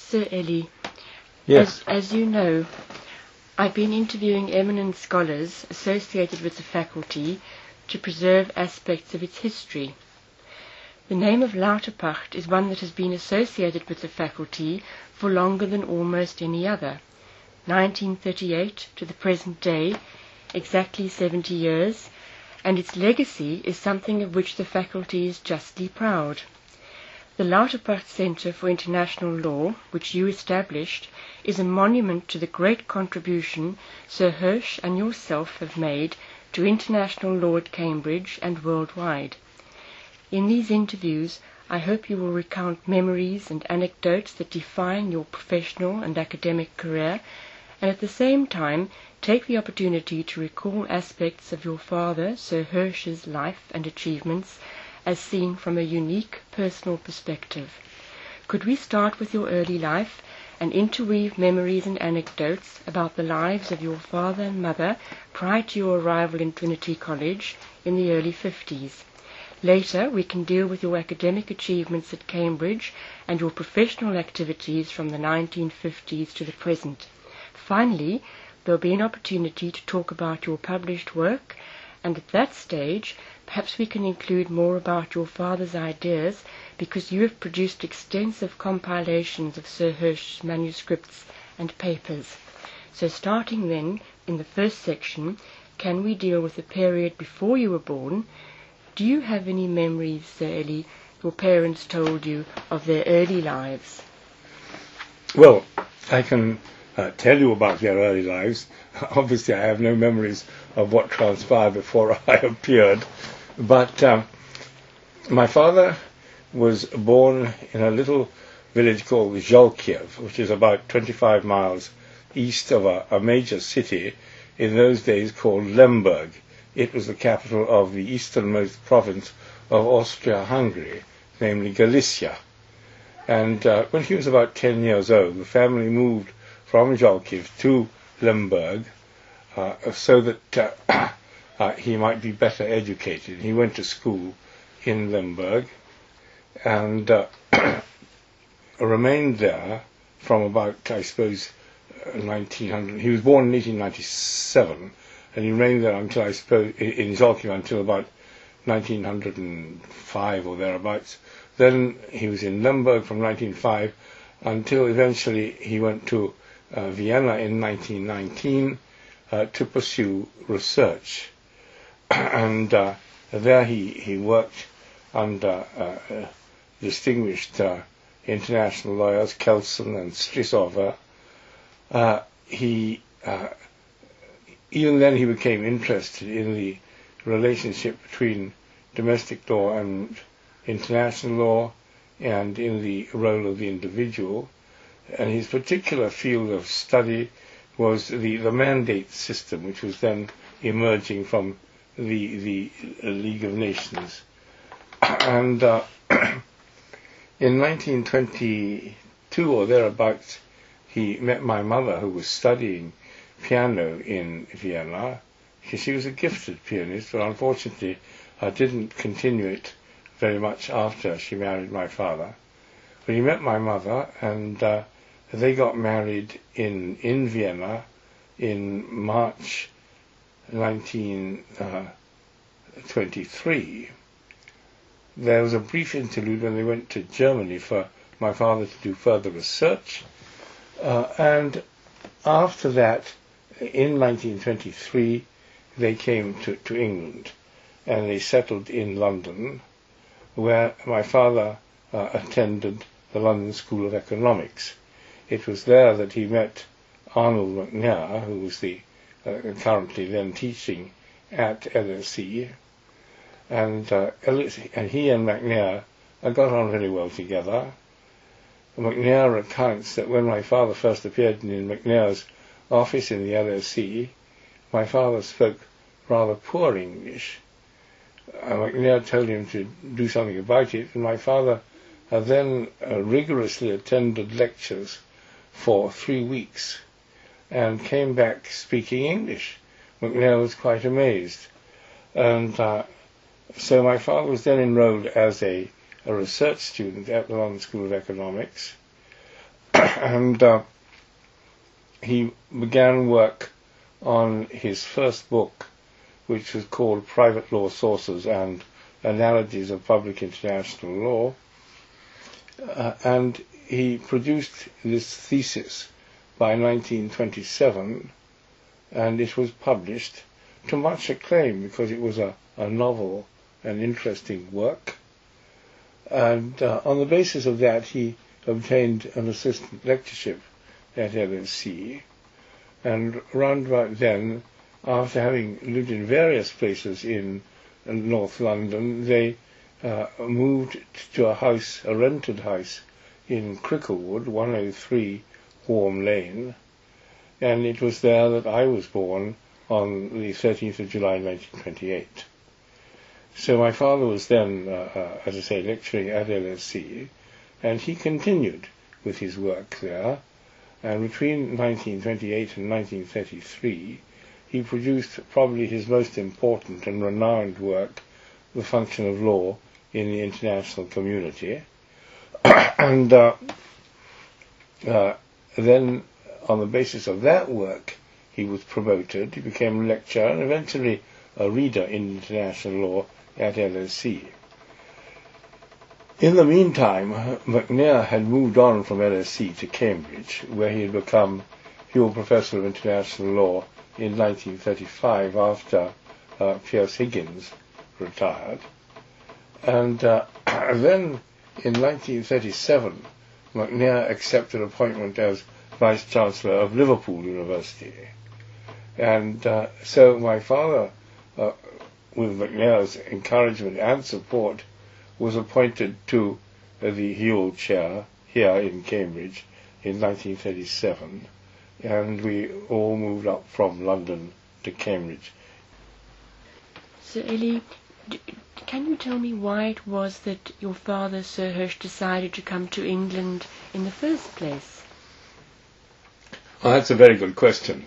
Sir Eli, Yes. as you know, I've been interviewing eminent scholars associated with the faculty to preserve aspects of its history. The name of Lauterpacht is one that has been associated with the faculty for longer than almost any other. 1938 to the present day, exactly 70 years, and its legacy is something of which the faculty is justly proud. The Lauterpacht Centre for International Law, which you established, is a monument to the great contribution Sir Hirsch and yourself have made to international law at Cambridge and worldwide. In these interviews, I hope you will recount memories and anecdotes that define your professional and academic career, and at the same time take the opportunity to recall aspects of your father, Sir Hirsch's life and achievements, as seen from a unique personal perspective. Could we start with your early life and interweave memories and anecdotes about the lives of your father and mother prior to your arrival in Trinity College in the early 50s? Later, we can deal with your academic achievements at Cambridge and your professional activities from the 1950s to the present. Finally, there will be an opportunity to talk about your published work, and at that stage, perhaps we can include more about your father's ideas, because you have produced extensive compilations of Sir Hirsch's manuscripts and papers. So starting then, in the first section, can we deal with the period before you were born? Do you have any memories, Sir Eli, your parents told you of their early lives? Well, I can tell you about their early lives. Obviously, I have no memories of what transpired before I appeared. But my father was born in a little village called Zholkiev, which is about 25 miles east of a major city in those days called Lemberg. It was the capital of the easternmost province of Austria-Hungary, namely Galicia. And when he was about 10 years old, the family moved from Zholkiev to Lemberg so that he might be better educated. He went to school in Lemberg and remained there from about, I suppose, 1900. He was born in 1897, and he remained there until, I suppose, in Zholkiev until about 1905 or thereabouts. Then he was in Lemberg from 1905 until eventually he went to Vienna in 1919 to pursue research. And there he worked under distinguished international lawyers, Kelsen and Strissover. Even then he became interested in the relationship between domestic law and international law and in the role of the individual. And his particular field of study was the mandate system, which was then emerging from the League of Nations. And in 1922 or thereabouts, he met my mother, who was studying piano in Vienna. She was a gifted pianist, but unfortunately didn't continue it very much after she married my father. But he met my mother, and they got married in Vienna in March 1923. There was a brief interlude when they went to Germany for my father to do further research, and after that, in 1923, they came to England, and they settled in London, where my father attended the London School of Economics. It was there that he met Arnold McNair, who was currently then teaching at LSE, and he and McNair got on very well together. McNair recounts that when my father first appeared in McNair's office in the LSE, my father spoke rather poor English. McNair told him to do something about it, and my father then rigorously attended lectures for 3 weeks and came back speaking English. McNair was quite amazed. And so my father was then enrolled as a research student at the London School of Economics. and he began work on his first book, which was called Private Law Sources and Analogies of Public International Law, and he produced this thesis by 1927, and it was published to much acclaim because it was a novel and interesting work. And on the basis of that, he obtained an assistant lectureship at LSE. And round about then, after having lived in various places in North London, they moved to a rented house in Cricklewood, 103 Warm Lane. And it was there that I was born on the 13th of July 1928. So my father was then, as I say, lecturing at LSE, and he continued with his work there. And between 1928 and 1933, he produced probably his most important and renowned work, The Function of Law in the International Community. And then, on the basis of that work, he was promoted. He became a lecturer and eventually a reader in international law at LSE. In the meantime, McNair had moved on from LSE to Cambridge, where he had become Hill Professor of International Law in 1935 after Pierce Higgins retired. And then in 1937, McNair accepted appointment as Vice Chancellor of Liverpool University. And so my father, with McNair's encouragement and support, was appointed to the Whewell Chair here in Cambridge in 1937, and we all moved up from London to Cambridge. So, Ellie, can you tell me why it was that your father, Sir Hirsch, decided to come to England in the first place? Well, that's a very good question.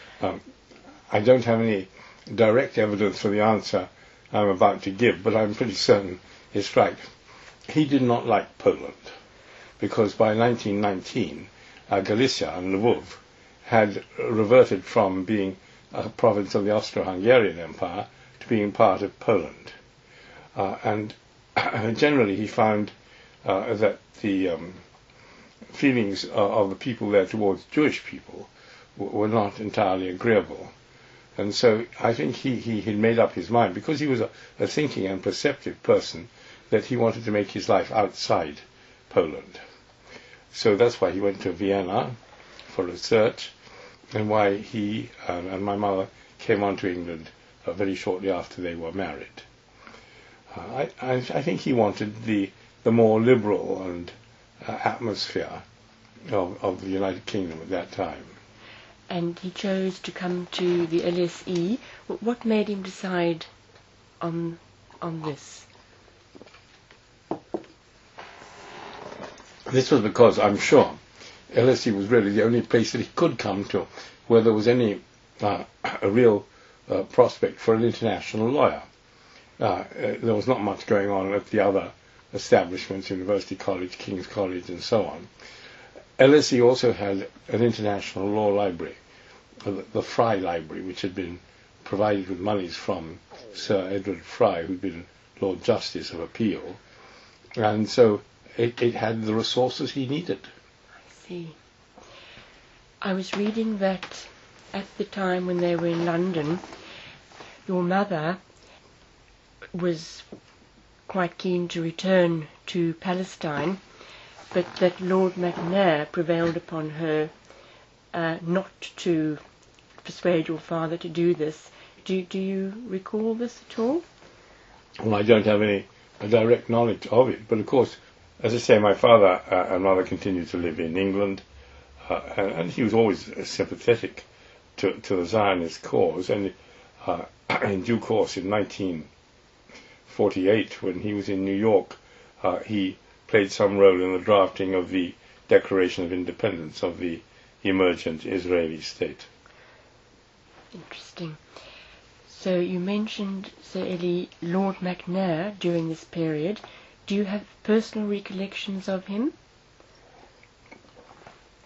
I don't have any direct evidence for the answer I'm about to give, but I'm pretty certain it's right. He did not like Poland, because by 1919, Galicia and Lvov had reverted from being a province of the Austro-Hungarian Empire to being part of Poland. And generally he found that the feelings of the people there towards Jewish people were not entirely agreeable. And so I think he had made up his mind, because he was a thinking and perceptive person, that he wanted to make his life outside Poland. So that's why he went to Vienna for research, and why he and my mother came on to England very shortly after they were married. I think he wanted the more liberal and atmosphere of the United Kingdom at that time. And he chose to come to the LSE. What made him decide on this? This was because, I'm sure, LSE was really the only place that he could come to where there was any a real prospect for an international lawyer. There was not much going on at the other establishments, University College, King's College, and so on. LSE also had an international law library, the Fry Library, which had been provided with monies from Sir Edward Fry, who'd been Lord Justice of Appeal, and so it had the resources he needed. I see. I was reading that at the time when they were in London, your mother was quite keen to return to Palestine, but that Lord McNair prevailed upon her not to persuade your father to do this. Do you recall this at all? Well, I don't have any direct knowledge of it, but of course, as I say, my father and mother continued to live in England, and he was always sympathetic to the Zionist cause, and in due course, in 1948, when he was in New York, he played some role in the drafting of the Declaration of Independence of the emergent Israeli state. Interesting. So you mentioned, Sir Ellie, Lord McNair during this period. Do you have personal recollections of him?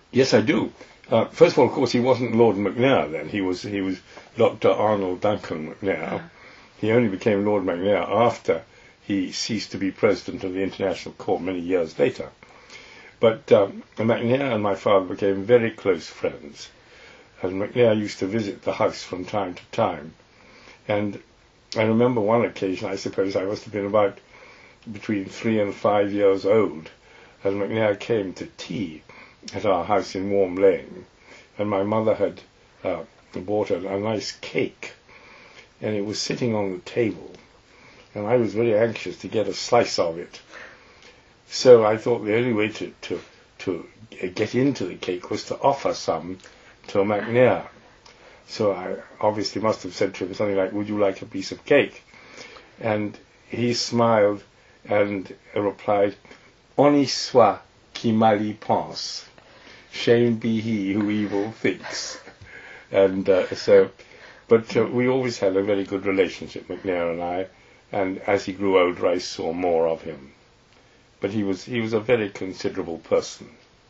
Yes, I do. First of all, of course, he wasn't Lord McNair then. He was Dr. Arnold Duncan McNair. He only became Lord McNair after he ceased to be president of the International Court many years later. But McNair and my father became very close friends, and McNair used to visit the house from time to time. And I remember one occasion, I suppose I must have been about between 3 and 5 years old, and McNair came to tea at our house in Warm Lane, and my mother had bought a nice cake, and it was sitting on the table, and I was very anxious to get a slice of it. So I thought the only way to get into the cake was to offer some to McNair. So I obviously must have said to him something like, "Would you like a piece of cake?" And he smiled and replied, "Honi soit qui mal y pense. Shame be he who evil thinks." And but we always had a very good relationship, McNair and I, and as he grew older I saw more of him. But he was a very considerable person.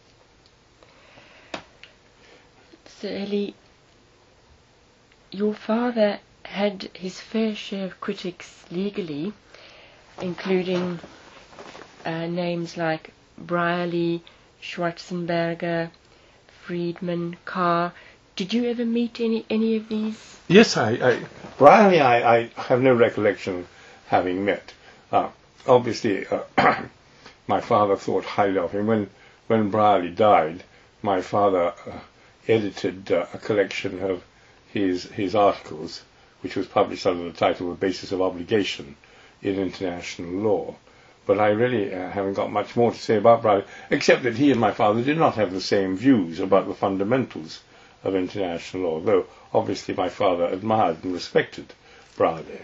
So Ellie, your father had his fair share of critics legally, including names like Brierly, Schwarzenberger, Friedman, Carr. Did you ever meet any of these? Yes, Brierly I have no recollection of having met. Obviously, my father thought highly of him. When Brierly died, my father edited a collection of his articles, which was published under the title "The Basis of Obligation in International Law." But I really haven't got much more to say about Brierly, except that he and my father did not have the same views about the fundamentals of international law, though obviously my father admired and respected Brierly.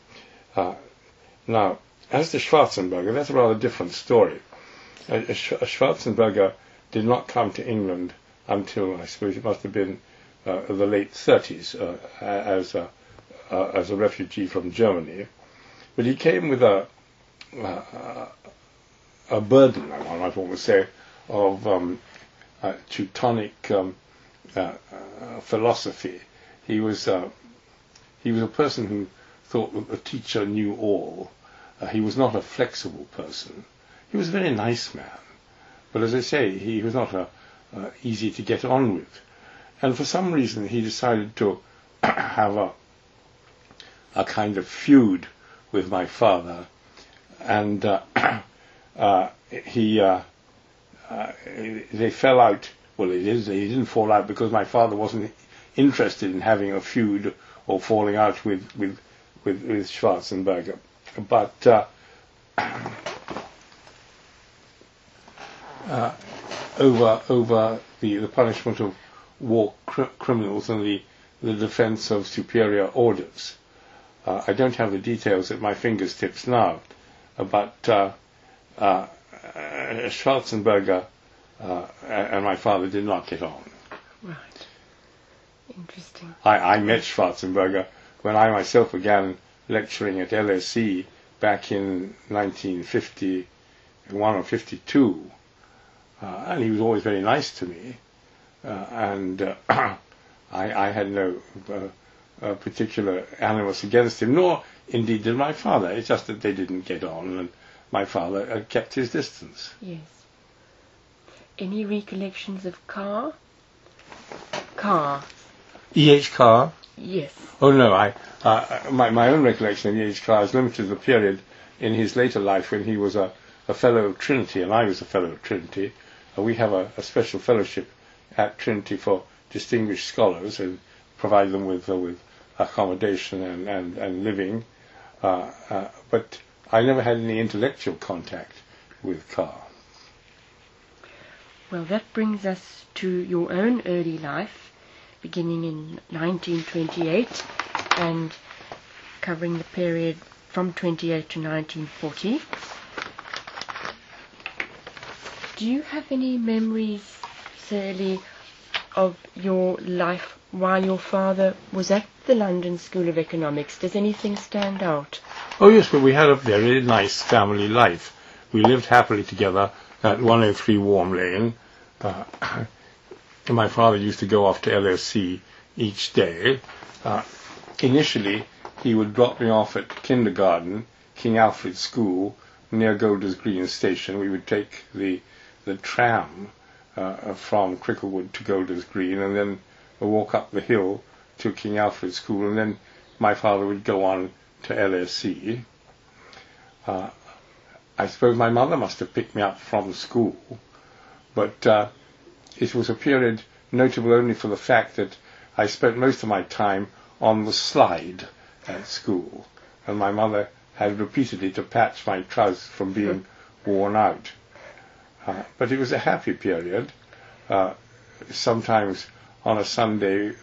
Now, as to Schwarzenberger, that's a rather different story. Schwarzenberger did not come to England until, I suppose it must have been the late 30s as a refugee from Germany. But he came with a burden, I might almost say, of Teutonic philosophy. He was a person who thought that the teacher knew all. He was not a flexible person. He was a very nice man, but as I say, he was not easy to get on with. And for some reason, he decided to have a kind of feud with my father, and they fell out. Well, they didn't fall out because my father wasn't interested in having a feud or falling out with Schwarzenberger. But over the punishment of war criminals and the defense of superior orders. I don't have the details at my fingertips now, but Schwarzenberger and my father did not get on. Right. Interesting. I met Schwarzenberger when I myself began lecturing at LSE back in 1951 or 52, and he was always very nice to me, and I had no particular animus against him, nor indeed did my father. It's just that they didn't get on, and my father kept his distance. Yes. Any recollections of Carr? Carr. E.H. Carr? Yes. Oh no, my own recollection of E.H. Carr is limited to the period in his later life when he was a fellow of Trinity and I was a fellow of Trinity. We have a special fellowship at Trinity for distinguished scholars and provide them with accommodation and living. But I never had any intellectual contact with Carr. Well, that brings us to your own early life, beginning in 1928 and covering the period from 28 to 1940. Do you have any memories, Sally, of your life while your father was at the London School of Economics? Does anything stand out? Oh yes, but we had a very nice family life. We lived happily together at 103 Warm Lane. my father used to go off to LSC each day. Initially, he would drop me off at kindergarten, King Alfred School, near Golders Green Station. We would take the tram from Cricklewood to Golders Green, and then walk up the hill to King Alfred School, and then my father would go on to LSE. I suppose my mother must have picked me up from school, but it was a period notable only for the fact that I spent most of my time on the slide at school, and my mother had repeatedly to patch my trousers from being worn out. But it was a happy period. Sometimes on a Sunday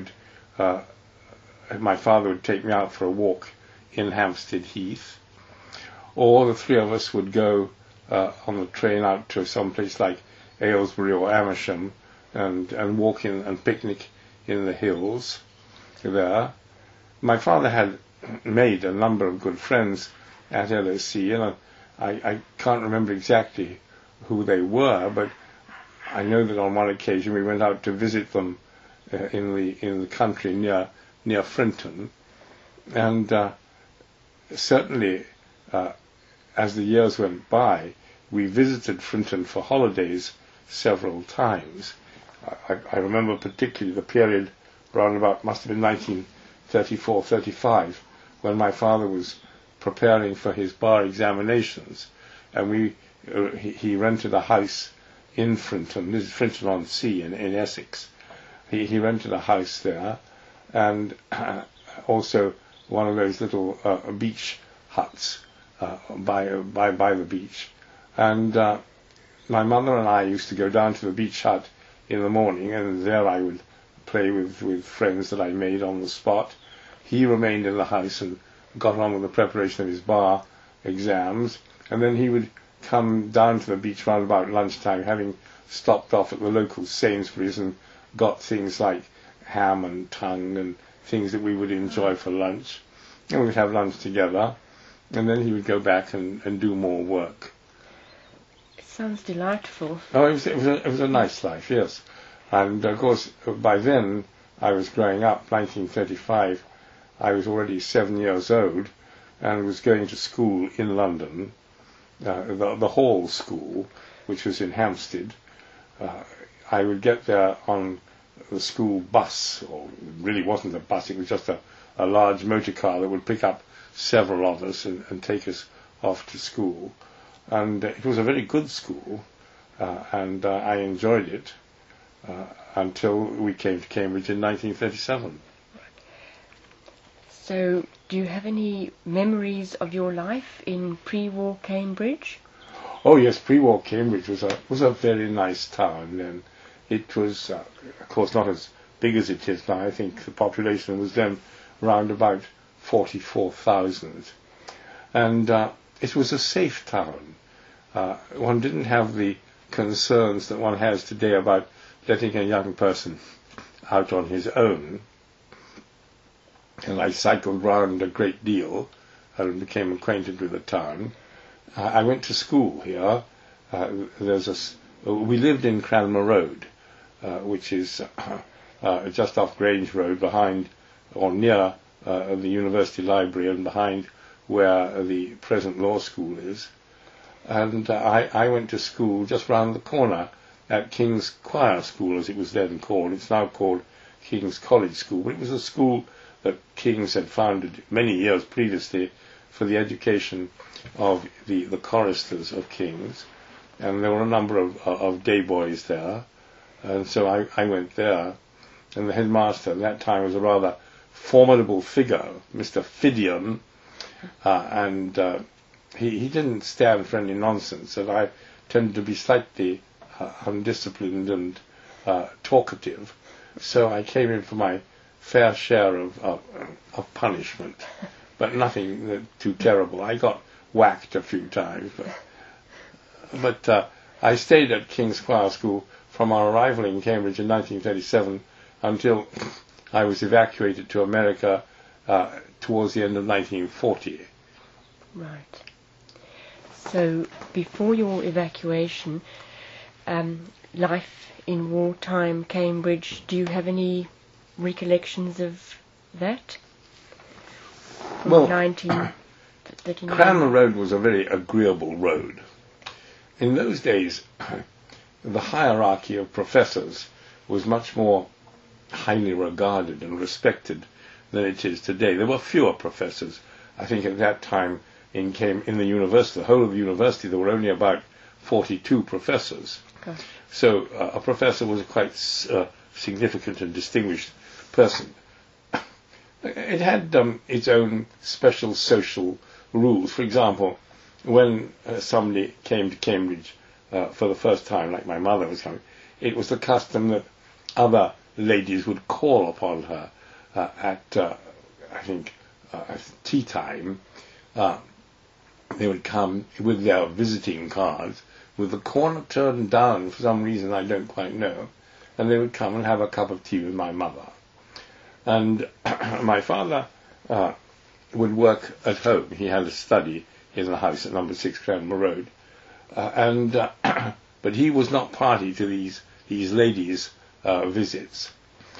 my father would take me out for a walk in Hampstead Heath, or the three of us would go on the train out to some place like Aylesbury or Amersham and walk in and picnic in the hills there. My father had made a number of good friends at LSE, and I can't remember exactly who they were, but I know that on one occasion we went out to visit them in the country near Frinton, and certainly as the years went by, we visited Frinton for holidays several times. I remember particularly the period round about, must have been 1934-35, when my father was preparing for his bar examinations, and he rented a house in Frinton. This is Frinton-on-Sea in Essex. He rented a house there, and also one of those little beach huts by the beach. And my mother and I used to go down to the beach hut in the morning, and there I would play with friends that I made on the spot. He remained in the house and got on with the preparation of his bar exams, and then he would come down to the beach round about lunchtime, having stopped off at the local Sainsbury's and got things like ham and tongue and things that we would enjoy for lunch, and we would have lunch together, and then he would go back and do more work. It sounds delightful. Oh, it was a nice life, yes. And of course, by then I was growing up. 1935, I was already 7 years old, and was going to school in London, the Hall School, which was in Hampstead. I would get there on the school bus, or it really wasn't a bus, it was just a large motor car that would pick up several of us and take us off to school. And it was a very good school, and I enjoyed it until we came to Cambridge in 1937. So, do you have any memories of your life in pre-war Cambridge? Oh yes, pre-war Cambridge was a very nice town then. It was, of course, not as big as it is now. I think the population was then round about 44,000. And it was a safe town. One didn't have the concerns that one has today about letting a young person out on his own. And I cycled round a great deal and became acquainted with the town. I went to school here. We lived in Cranmer Road, which is just off Grange Road, behind or near the University Library and behind where the present law school is. And I went to school just round the corner at King's Choir School, as it was then called. It's now called King's College School, but it was a school that King's had founded many years previously for the education of the choristers of King's, and there were a number of day boys there, and so I went there, and the headmaster at that time was a rather formidable figure, Mr. Fidian, and he didn't stand for any nonsense, and I tended to be slightly undisciplined and talkative, so I came in for my fair share of punishment, but nothing too terrible. I got whacked a few times, but I stayed at King's Choir School from our arrival in Cambridge in 1937 until I was evacuated to America towards the end of 1940. Right. So before your evacuation, life in wartime Cambridge. Do you have any recollections of that? From Well, 1939? Cranmer Road was a very agreeable road. In those days, the hierarchy of professors was much more highly regarded and respected than it is today. There were fewer professors. I think at that time in the university, the whole of the university, there were only about 42 professors. Gosh. So a professor was a quite significant and distinguished person. It had its own special social rules. For example, when somebody came to Cambridge for the first time, like my mother was coming, it was the custom that other ladies would call upon her at tea time. They would come with their visiting cards, with the corner turned down for some reason I don't quite know, and they would come and have a cup of tea with my mother. And my father would work at home. He had a study in the house at number 6 Cranmer Road, but he was not party to these ladies' visits.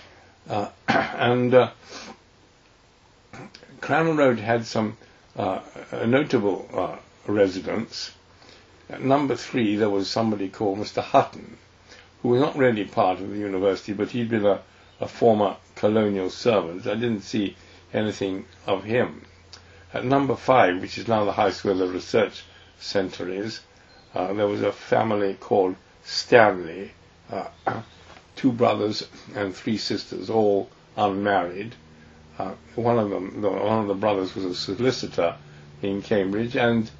Cranmer Road had some notable residents. At number 3 there was somebody called Mr. Hutton, who was not really part of the university, but he'd been a former colonial servant. I didn't see anything of him. At number 5, which is now the house where the research centre is, there was a family called Stanley, 2 brothers and 3 sisters, all unmarried. One of the brothers was a solicitor in Cambridge, and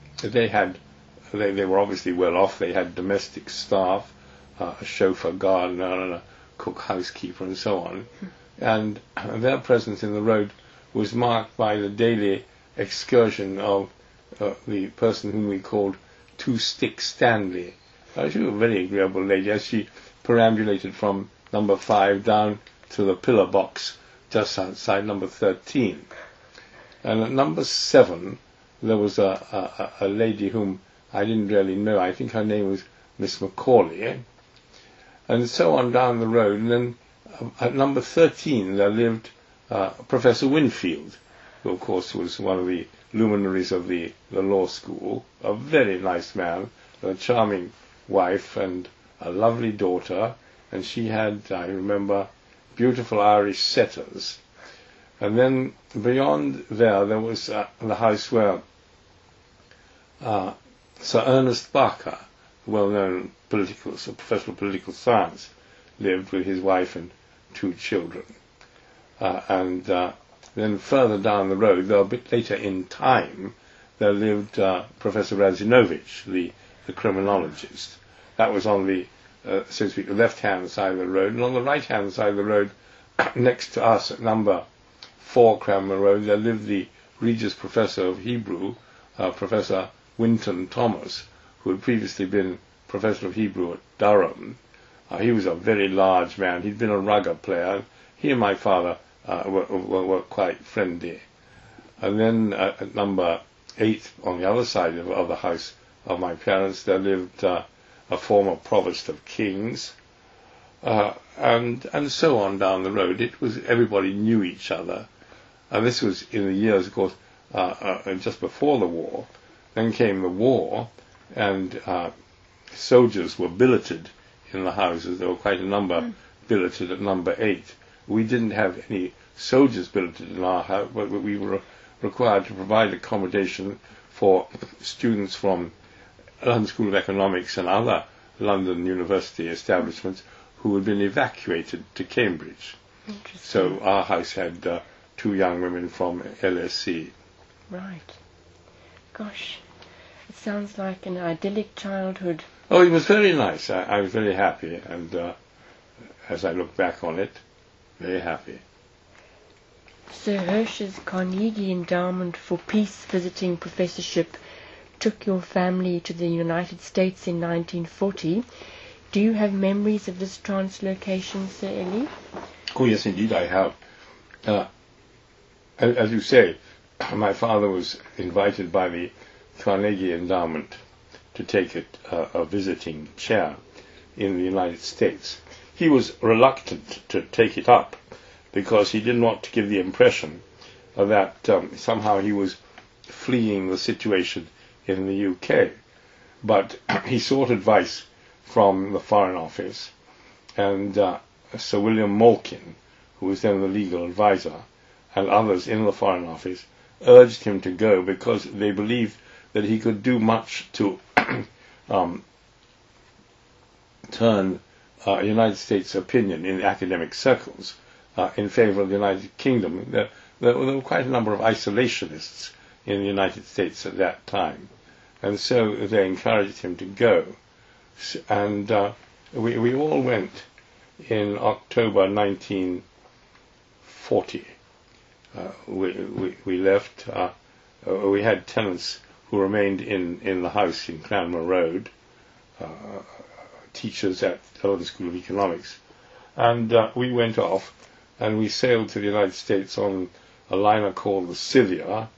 they were obviously well off. They had domestic staff, a chauffeur, gardener, and a cook, housekeeper, and so on. And their presence in the road was marked by the daily excursion of the person whom we called Two Stick Stanley. She was a very agreeable lady, as she perambulated from number 5 down to the pillar box just outside number 13. And at number 7, there was a lady whom I didn't really know. I think her name was Miss Macaulay. And so on down the road. And then at number 13, there lived Professor Winfield, who, of course, was one of the luminaries of the law school. A very nice man, a charming wife, and a lovely daughter. And she had, I remember, beautiful Irish setters. And then beyond there was the house where Sir Ernest Barker, well-known professional political science, lived with his wife and 2 children. And then further down the road, though a bit later in time, there lived Professor Radzinovich, the criminologist. That was on the, so to speak, the left-hand side of the road. And on the right-hand side of the road, next to us at number 4 Cranmer Road, there lived the Regius Professor of Hebrew, Professor Winton Thomas, who had previously been Professor of Hebrew at Durham. He was a very large man. He'd been a rugger player. He and my father were quite friendly. And then at number 8, on the other side of the house of my parents, there lived a former Provost of Kings, and so on down the road. It was, everybody knew each other. And this was in the years, of course, just before the war. Then came the war, and soldiers were billeted in the houses. There were quite a number billeted at number 8. We didn't have any soldiers billeted in our house, but we were required to provide accommodation for students from London School of Economics and other London university establishments who had been evacuated to Cambridge. So our house had 2 young women from LSE. Right. Gosh, it sounds like an idyllic childhood. Oh, it was very nice. I was very happy, and as I look back on it, very happy. Sir Hirsch's Carnegie Endowment for Peace visiting professorship took your family to the United States in 1940. Do you have memories of this translocation, Sir Eli? Oh, yes, indeed I have. As you say, my father was invited by the Carnegie Endowment to take a visiting chair in the United States. He was reluctant to take it up because he didn't want to give the impression that somehow he was fleeing the situation in the UK. But he sought advice from the Foreign Office, and Sir William Malkin, who was then the legal advisor, and others in the Foreign Office urged him to go because they believed that he could do much to turn United States opinion in academic circles in favor of the United Kingdom. There were quite a number of isolationists in the United States at that time, and so they encouraged him to go. And we all went in October 1940. We left. We had tenants who remained in the house in Cranmer Road, teachers at the London School of Economics, and we went off and we sailed to the United States on a liner called the Scythia.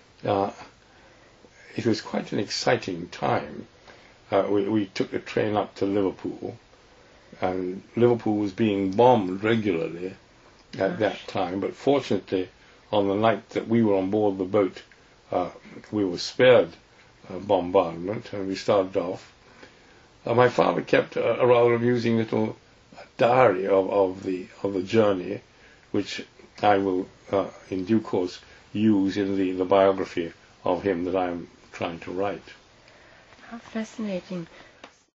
It was quite an exciting time. We took the train up to Liverpool, and Liverpool was being bombed regularly at that time, but fortunately on the night that we were on board the boat we were spared bombardment, and we started off. My father kept a rather amusing little diary of the journey, which I will in due course use in the biography of him that I am trying to write. How fascinating.